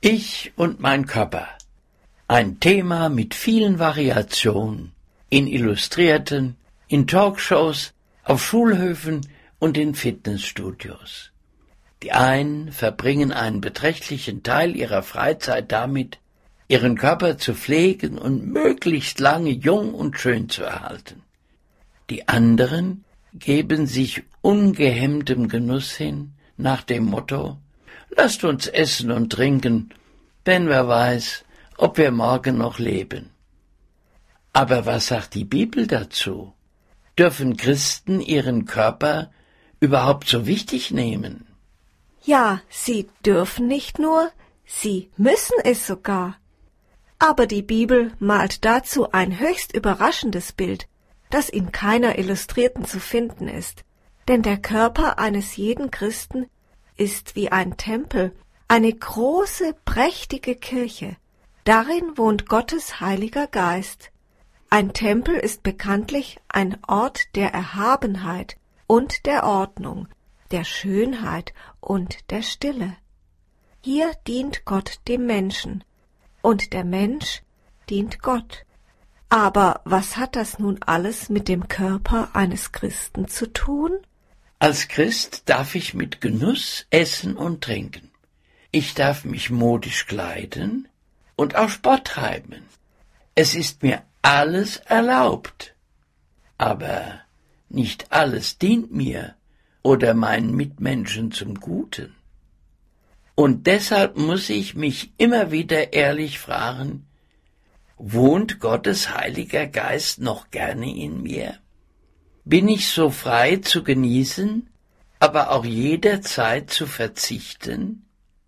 Ich und mein Körper. Ein Thema mit vielen Variationen. In Illustrierten, in Talkshows, auf Schulhöfen und in Fitnessstudios. Die einen verbringen einen beträchtlichen Teil ihrer Freizeit damit, ihren Körper zu pflegen und möglichst lange jung und schön zu erhalten. Die anderen geben sich ungehemmtem Genuss hin, nach dem Motto: Lasst uns essen und trinken, denn wer weiß, ob wir morgen noch leben. Aber was sagt die Bibel dazu? Dürfen Christen ihren Körper überhaupt so wichtig nehmen? Ja, sie dürfen nicht nur, sie müssen es sogar. Aber die Bibel malt dazu ein höchst überraschendes Bild, das in keiner Illustrierten zu finden ist. Denn der Körper eines jeden Christen ist wie ein Tempel, eine große, prächtige Kirche. Darin wohnt Gottes Heiliger Geist. Ein Tempel ist bekanntlich ein Ort der Erhabenheit und der Ordnung, der Schönheit und der Stille. Hier dient Gott dem Menschen, und der Mensch dient Gott. Aber was hat das nun alles mit dem Körper eines Christen zu tun? Als Christ darf ich mit Genuss essen und trinken. Ich darf mich modisch kleiden und auch Sport treiben. Es ist mir alles erlaubt. Aber nicht alles dient mir oder meinen Mitmenschen zum Guten. Und deshalb muss ich mich immer wieder ehrlich fragen: Wohnt Gottes Heiliger Geist noch gerne in mir? Bin ich so frei zu genießen, aber auch jederzeit zu verzichten?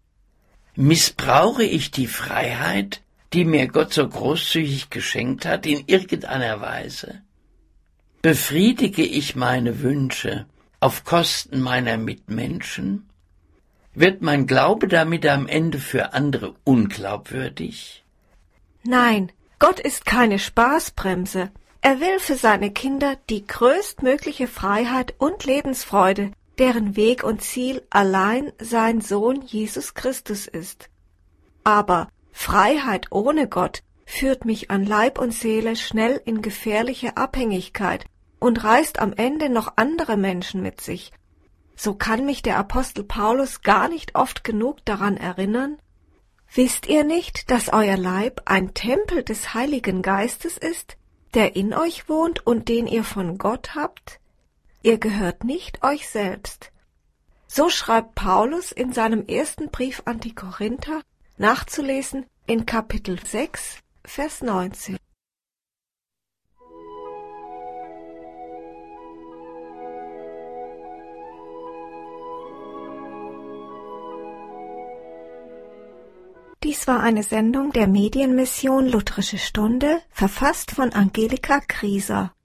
Missbrauche ich die Freiheit, die mir Gott so großzügig geschenkt hat, in irgendeiner Weise? Befriedige ich meine Wünsche auf Kosten meiner Mitmenschen? Wird mein Glaube damit am Ende für andere unglaubwürdig? Nein, Gott ist keine Spaßbremse. Er will für seine Kinder die größtmögliche Freiheit und Lebensfreude, deren Weg und Ziel allein sein Sohn Jesus Christus ist. Aber Freiheit ohne Gott führt mich an Leib und Seele schnell in gefährliche Abhängigkeit und reißt am Ende noch andere Menschen mit sich. So kann mich der Apostel Paulus gar nicht oft genug daran erinnern: Wisst ihr nicht, dass euer Leib ein Tempel des Heiligen Geistes ist, der in euch wohnt und den ihr von Gott habt? Ihr gehört nicht euch selbst. So schreibt Paulus in seinem ersten Brief an die Korinther, nachzulesen in Kapitel 6, Vers 19. Dies war eine Sendung der Medienmission Lutherische Stunde, verfasst von Angelika Grieser.